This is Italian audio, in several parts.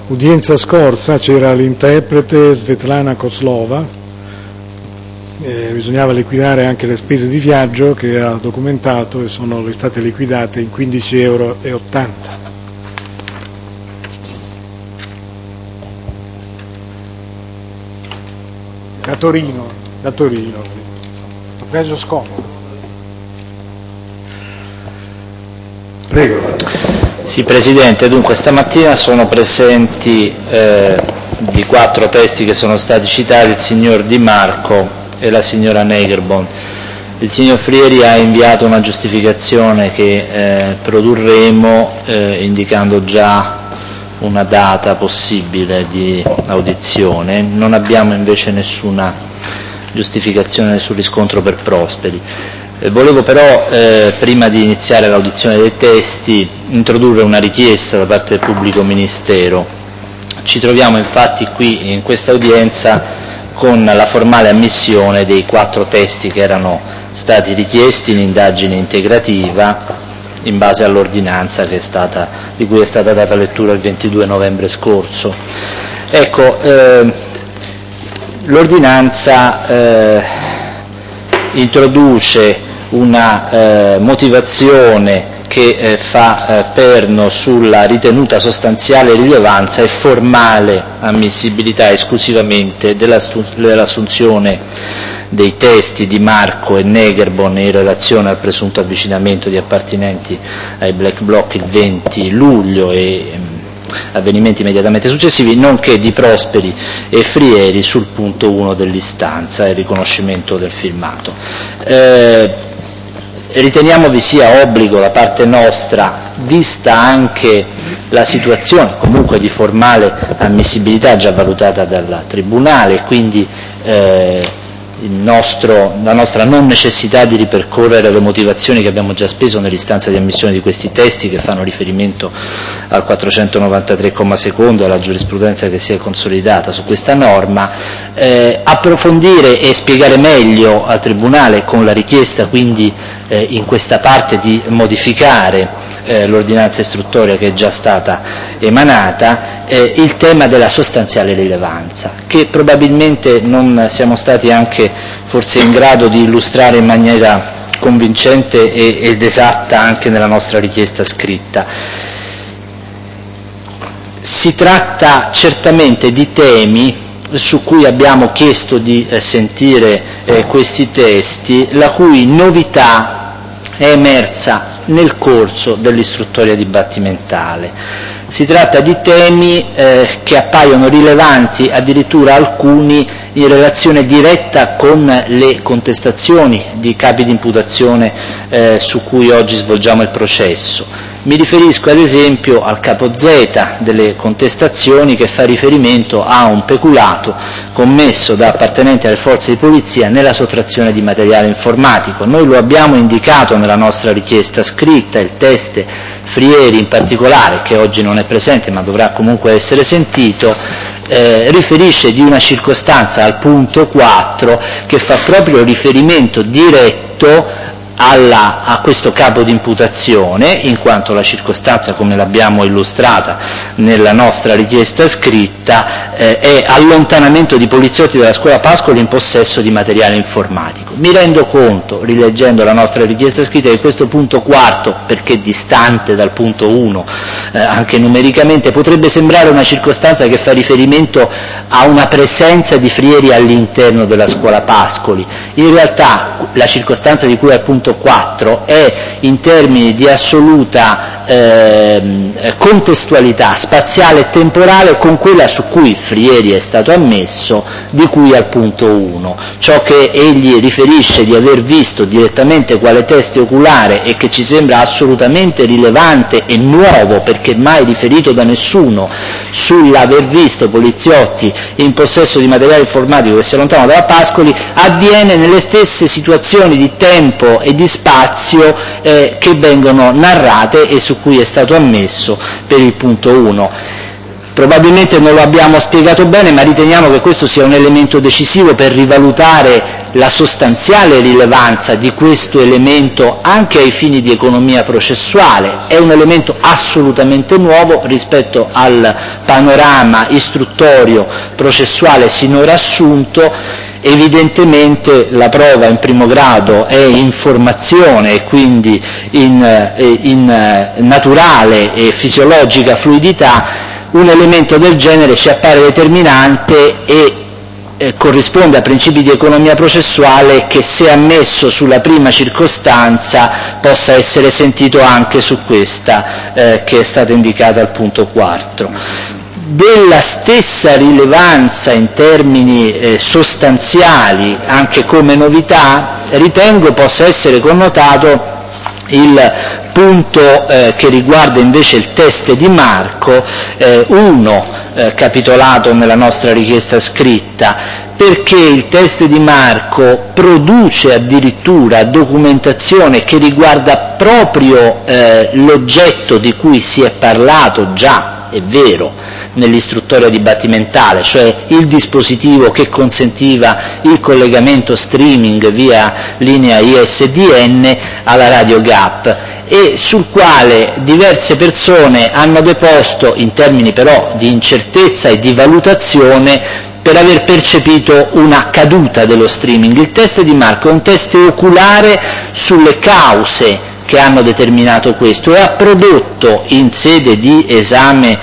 udienza scorsa c'era l'interprete Svetlana Kozlova, bisognava liquidare anche le spese di viaggio che ha documentato e sono state liquidate in €15,80. Da Torino, viaggio scomodo. Prego. Sì, Presidente, dunque stamattina sono presenti di 4 testi che sono stati citati il signor Di Marco e la signora Negerbon. Il signor Frieri ha inviato una giustificazione che produrremo indicando già una data possibile di audizione. Non abbiamo invece nessuna giustificazione sul riscontro per Prosperi. Volevo però, prima di iniziare l'audizione dei testi, introdurre una richiesta da parte del pubblico ministero. Ci troviamo infatti qui in questa udienza con la formale ammissione dei 4 testi che erano stati richiesti in indagine integrativa in base all'ordinanza di cui è stata data lettura il 22 novembre scorso. Ecco, l'ordinanza introduce una motivazione che fa perno sulla ritenuta sostanziale rilevanza e formale ammissibilità esclusivamente dell'assunzione dei testi di Marco e Negerbon in relazione al presunto avvicinamento di appartenenti ai Black Bloc il 20 luglio e avvenimenti immediatamente successivi, nonché di Prosperi e Frieri sul punto 1 dell'istanza e il riconoscimento del filmato. Riteniamo vi sia obbligo da parte nostra, vista anche la situazione comunque di formale ammissibilità già valutata dal Tribunale, quindi la nostra non necessità di ripercorrere le motivazioni che abbiamo già speso nell'istanza di ammissione di questi testi, che fanno riferimento al 493,2 e alla giurisprudenza che si è consolidata su questa norma, approfondire e spiegare meglio al Tribunale, con la richiesta quindi in questa parte di modificare l'ordinanza istruttoria che è già stata emanata, il tema della sostanziale rilevanza, che probabilmente non siamo stati anche forse in grado di illustrare in maniera convincente ed esatta anche nella nostra richiesta scritta. Si tratta certamente di temi su cui abbiamo chiesto di sentire questi testi, la cui novità è emersa nel corso dell'istruttoria dibattimentale. Si tratta di temi che appaiono rilevanti, addirittura alcuni in relazione diretta con le contestazioni di capi di imputazione su cui oggi svolgiamo il processo. Mi riferisco ad esempio al capo Z delle contestazioni, che fa riferimento a un peculato commesso da appartenenti alle forze di polizia nella sottrazione di materiale informatico. Noi lo abbiamo indicato nella nostra richiesta scritta, il teste Frieri in particolare, che oggi non è presente ma dovrà comunque essere sentito, riferisce di una circostanza al punto 4 che fa proprio riferimento diretto a questo capo di imputazione, in quanto la circostanza, come l'abbiamo illustrata nella nostra richiesta scritta, è allontanamento di poliziotti dalla scuola Pascoli in possesso di materiale informatico. Mi rendo conto, rileggendo la nostra richiesta scritta, che questo punto quarto, perché distante dal punto 1 anche numericamente, potrebbe sembrare una circostanza che fa riferimento a una presenza di Frieri all'interno della scuola Pascoli. In realtà la circostanza di cui al punto 4 è, in termini di assoluta contestualità spaziale e temporale, con quella su cui Frieri è stato ammesso, di cui al punto 1. Ciò che egli riferisce di aver visto direttamente quale teste oculare e che ci sembra assolutamente rilevante e nuovo, perché mai riferito da nessuno, sull'aver visto poliziotti in possesso di materiale informatico che si allontanano dalla Pascoli, avviene nelle stesse situazioni di tempo e di spazio che vengono narrate e su cui è stato ammesso per il punto 1. Probabilmente non lo abbiamo spiegato bene, ma riteniamo che questo sia un elemento decisivo per rivalutare la sostanziale rilevanza di questo elemento anche ai fini di economia processuale. È un elemento assolutamente nuovo rispetto al panorama istruttorio processuale sinora assunto. Evidentemente la prova in primo grado è in formazione e quindi in naturale e fisiologica fluidità. Un elemento del genere ci appare determinante e corrisponde a principi di economia processuale che, se ammesso sulla prima circostanza, possa essere sentito anche su questa che è stata indicata al punto 4. Della stessa rilevanza in termini sostanziali, anche come novità, ritengo possa essere connotato il punto che riguarda invece il test di Marco, capitolato nella nostra richiesta scritta, perché il test di Marco produce addirittura documentazione che riguarda proprio l'oggetto di cui si è parlato già, è vero, nell'istruttoria dibattimentale, cioè il dispositivo che consentiva il collegamento streaming via linea ISDN alla radio GAP, e sul quale diverse persone hanno deposto, in termini però di incertezza e di valutazione, per aver percepito una caduta dello streaming. Il test di Marco è un test oculare sulle cause che hanno determinato questo e ha prodotto, in sede di esame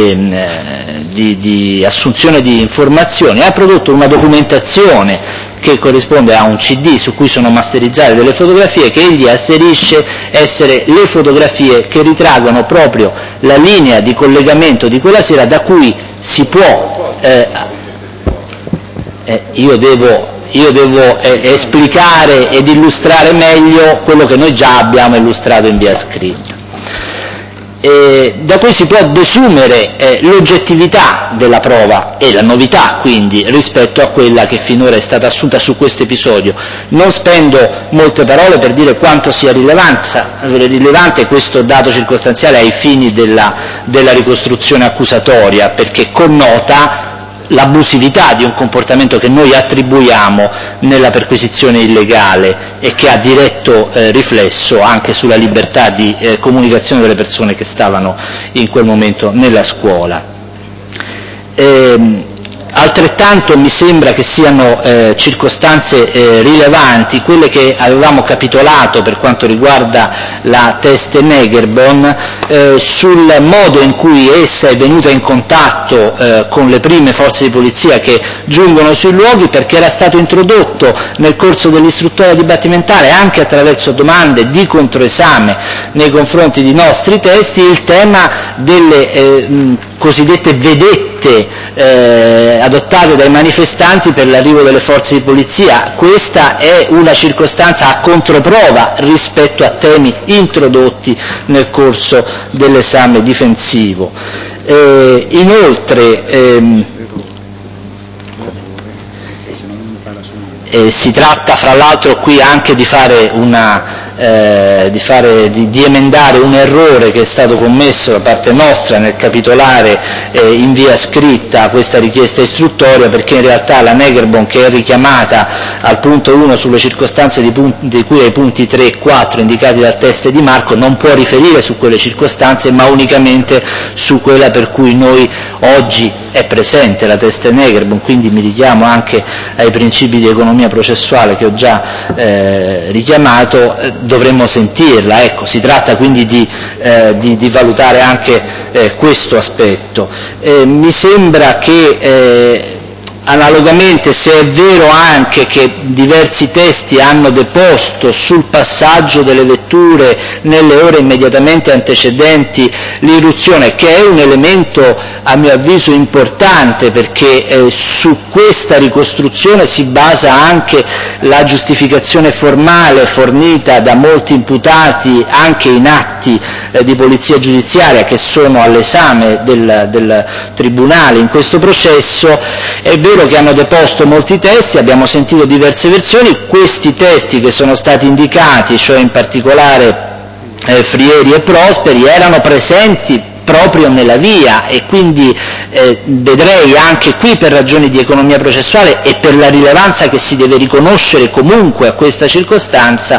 di assunzione di informazioni, ha prodotto una documentazione che corrisponde a un CD su cui sono masterizzate delle fotografie, che egli asserisce essere le fotografie che ritraggono proprio la linea di collegamento di quella sera, da cui si può io devo esplicare ed illustrare meglio quello che noi già abbiamo illustrato in via scritta. Da cui si può desumere l'oggettività della prova e la novità, quindi, rispetto a quella che finora è stata assunta su questo episodio. Non spendo molte parole per dire quanto sia rilevante questo dato circostanziale ai fini della ricostruzione accusatoria, perché connota l'abusività di un comportamento che noi attribuiamo nella perquisizione illegale e che ha diretto riflesso anche sulla libertà di comunicazione delle persone che stavano in quel momento nella scuola. Altrettanto mi sembra che siano circostanze rilevanti quelle che avevamo capitolato per quanto riguarda la test Negerbon, sul modo in cui essa è venuta in contatto con le prime forze di polizia che giungono sui luoghi, perché era stato introdotto nel corso dell'istruttoria dibattimentale, anche attraverso domande di controesame nei confronti di nostri testi, il tema delle cosiddette vedette adottate dai manifestanti per l'arrivo delle forze di polizia. Questa è una circostanza a controprova rispetto a temi introdotti nel corso dell'esame difensivo. Inoltre si tratta fra l'altro qui anche di fare di emendare un errore che è stato commesso da parte nostra nel capitolare in via scritta questa richiesta istruttoria, perché in realtà la Negerbon, che è richiamata al punto 1 sulle circostanze di cui ai punti 3 e 4 indicati dal test di Marco, non può riferire su quelle circostanze, ma unicamente su quella per cui noi oggi è presente la test Negerbon. Quindi mi richiamo anche ai principi di economia processuale che ho già richiamato, dovremmo sentirla. Ecco, si tratta quindi di valutare anche questo aspetto. Mi sembra che analogamente, se è vero anche che diversi testi hanno deposto sul passaggio delle vetture nelle ore immediatamente antecedenti l'irruzione, che è un elemento a mio avviso importante, perché su questa ricostruzione si basa anche la giustificazione formale fornita da molti imputati anche in atti di polizia giudiziaria che sono all'esame del Tribunale in questo processo. È vero che hanno deposto molti testi, abbiamo sentito diverse versioni. Questi testi che sono stati indicati, cioè in particolare Frieri e Prosperi, erano presenti proprio nella via, e quindi vedrei anche qui, per ragioni di economia processuale e per la rilevanza che si deve riconoscere comunque a questa circostanza,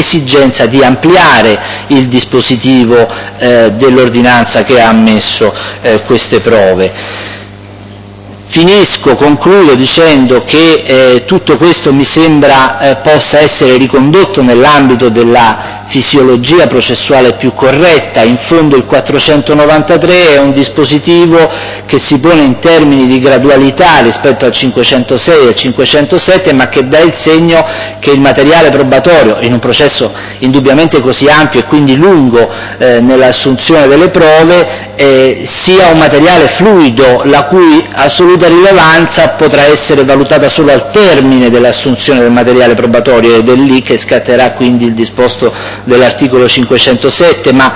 l'esigenza di ampliare il dispositivo dell'ordinanza che ha ammesso queste prove. Concludo dicendo che tutto questo mi sembra possa essere ricondotto nell'ambito della fisiologia processuale più corretta. In fondo il 493 è un dispositivo che si pone in termini di gradualità rispetto al 506 e al 507, ma che dà il segno che il materiale probatorio, in un processo indubbiamente così ampio e quindi lungo nell'assunzione delle prove, sia un materiale fluido, la cui assoluta rilevanza potrà essere valutata solo al termine dell'assunzione del materiale probatorio, ed è lì che scatterà quindi il disposto dell'articolo 507, ma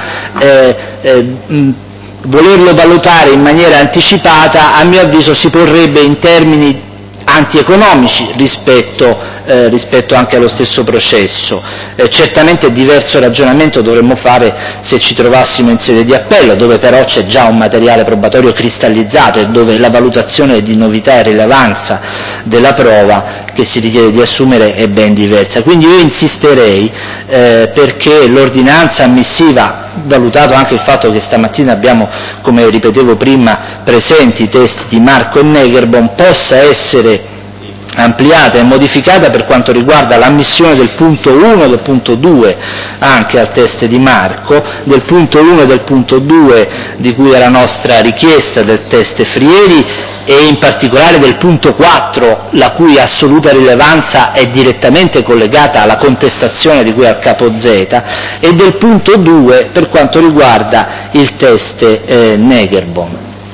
volerlo valutare in maniera anticipata a mio avviso si porrebbe in termini antieconomici rispetto anche allo stesso processo. Certamente diverso ragionamento dovremmo fare se ci trovassimo in sede di appello, dove però c'è già un materiale probatorio cristallizzato e dove la valutazione di novità e rilevanza della prova che si richiede di assumere è ben diversa. Quindi io insisterei perché l'ordinanza ammissiva, valutato anche il fatto che stamattina abbiamo, come ripetevo prima, presenti i testi di Marco e Negerbohm, possa essere ampliata e modificata per quanto riguarda l'ammissione del punto 1 e del punto 2 anche al test di Marco, del punto 1 e del punto 2 di cui era nostra richiesta del test Frieri, e in particolare del punto 4, la cui assoluta rilevanza è direttamente collegata alla contestazione di cui al capo Z, e del punto 2 per quanto riguarda il test Negerbohm.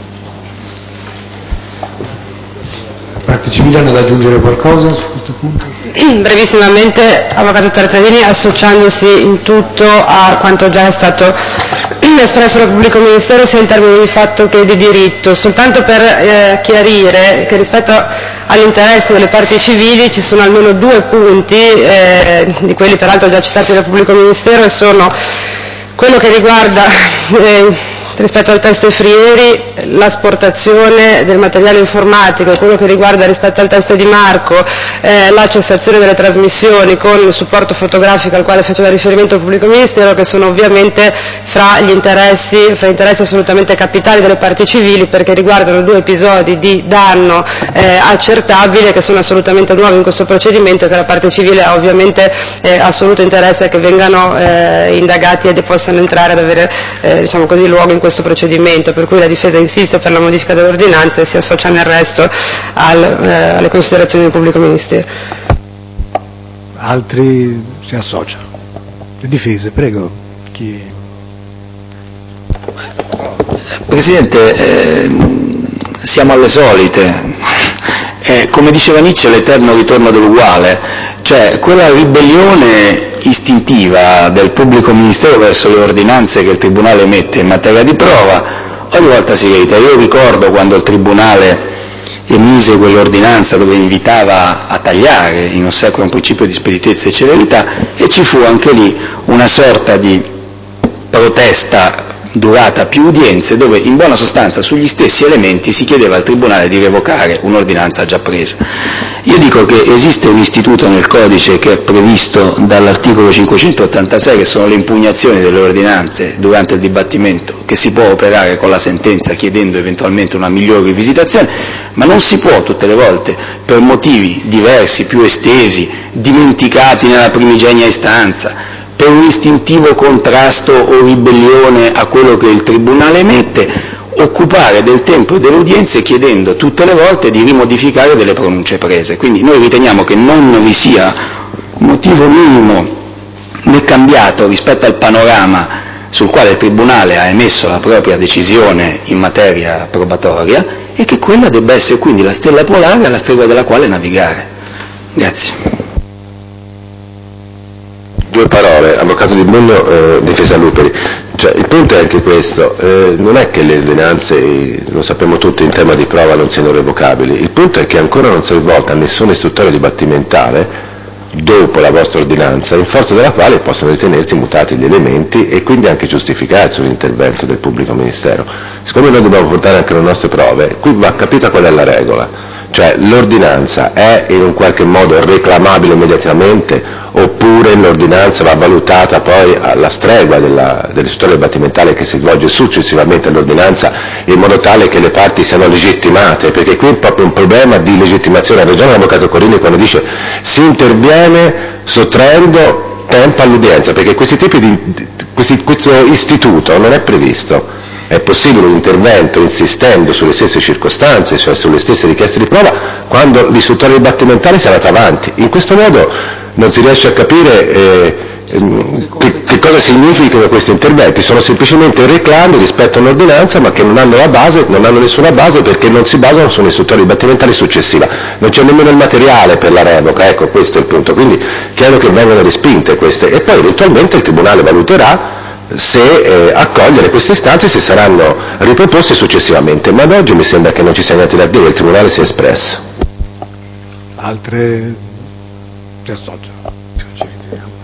Parte civile hanno da aggiungere qualcosa su questo punto? Brevissimamente, Avvocato Tartarini, associandosi in tutto a quanto già è stato espresso dal Pubblico Ministero sia in termini di fatto che di diritto, soltanto per chiarire che rispetto all'interesse delle parti civili ci sono almeno due punti, di quelli peraltro già citati dal Pubblico Ministero, e sono quello che riguarda rispetto al test Frieri l'asportazione del materiale informatico, e quello che riguarda rispetto al test di Marco la cessazione delle trasmissioni con il supporto fotografico al quale faceva riferimento il Pubblico Ministero, che sono ovviamente fra gli interessi assolutamente capitali delle parti civili, perché riguardano due episodi di danno accertabile che sono assolutamente nuovi in questo procedimento, e che la parte civile ha ovviamente assoluto interesse che vengano indagati e possano entrare ad avere diciamo così luogo in questo procedimento, per cui la difesa insiste per la modifica dell'ordinanza e si associa nel resto alle considerazioni del Pubblico Ministero. Altri si associano. Le difese, prego. Chi? Presidente, siamo alle solite. Come diceva Nietzsche, l'eterno ritorno dell'uguale, cioè quella ribellione istintiva del pubblico ministero verso le ordinanze che il Tribunale emette in materia di prova ogni volta si reitera. Io ricordo quando il Tribunale emise quell'ordinanza dove invitava a tagliare in ossequio a un principio di speditezza e celerità, e ci fu anche lì una sorta di protesta durata più udienze, dove in buona sostanza sugli stessi elementi si chiedeva al Tribunale di revocare un'ordinanza già presa. Io dico che esiste un istituto nel codice che è previsto dall'articolo 586, che sono le impugnazioni delle ordinanze durante il dibattimento, che si può operare con la sentenza chiedendo eventualmente una migliore rivisitazione, ma non si può tutte le volte, per motivi diversi, più estesi, dimenticati nella primigenia istanza, per un istintivo contrasto o ribellione a quello che il Tribunale emette, occupare del tempo e delle udienze chiedendo tutte le volte di rimodificare delle pronunce prese. Quindi noi riteniamo che non vi sia motivo minimo né cambiato rispetto al panorama sul quale il Tribunale ha emesso la propria decisione in materia probatoria, e che quella debba essere quindi la stella polare alla stregua della quale navigare. Grazie. Due parole, Avvocato Di Bullo, difesa Luperi. Cioè, il punto è anche questo, non è che le ordinanze, lo sappiamo tutti, in tema di prova non siano revocabili, il punto è che ancora non si è svolta nessuna istruttoria dibattimentale dopo la vostra ordinanza, in forza della quale possono ritenersi mutati gli elementi e quindi anche giustificarsi un intervento del pubblico ministero. Siccome noi dobbiamo portare anche le nostre prove, qui va capita qual è la regola, cioè l'ordinanza è in un qualche modo reclamabile immediatamente oppure l'ordinanza va valutata poi alla stregua dell'istruttoria dibattimentale che si svolge successivamente all'ordinanza, in modo tale che le parti siano legittimate, perché qui è proprio un problema di legittimazione. Ha ragione l'avvocato Corini quando dice si interviene sottraendo tempo all'udienza, perché questo istituto non è previsto. È possibile un intervento insistendo sulle stesse circostanze, cioè sulle stesse richieste di prova, quando l'istruttoria dibattimentale si è andata avanti. In questo modo non si riesce a capire che cosa significano questi interventi. Sono semplicemente reclami rispetto a un'ordinanza, ma che non hanno la base, non hanno nessuna base, perché non si basano su un'istruttoria dibattimentale successiva. Non c'è nemmeno il materiale per la revoca, ecco, questo è il punto. Quindi chiedo che vengano respinte queste, e poi eventualmente il Tribunale valuterà se accogliere queste istanze, se saranno riproposte successivamente, ma ad oggi mi sembra che non ci sia niente da dire, il Tribunale si è espresso. Altre?